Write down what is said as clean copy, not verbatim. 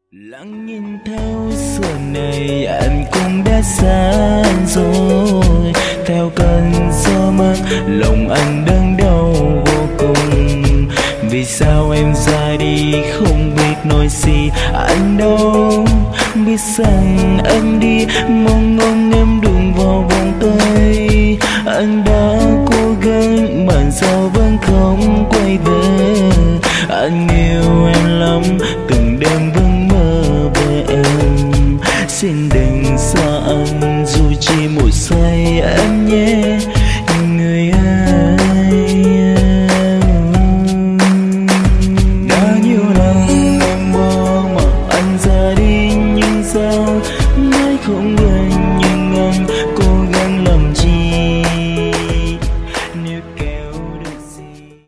Lặng nhìn theo xuân này anh cũng đã xa rồi. Theo cơn gió mát lòng anh đớn đau vô cùng. Vì sao em ra đi không biết nói gì anh đâu. Biết rằng anh đi mong ngóng em đụng vào vòng tay. Anh đã cố gắng mà sao vẫn không quay về. Anh yêu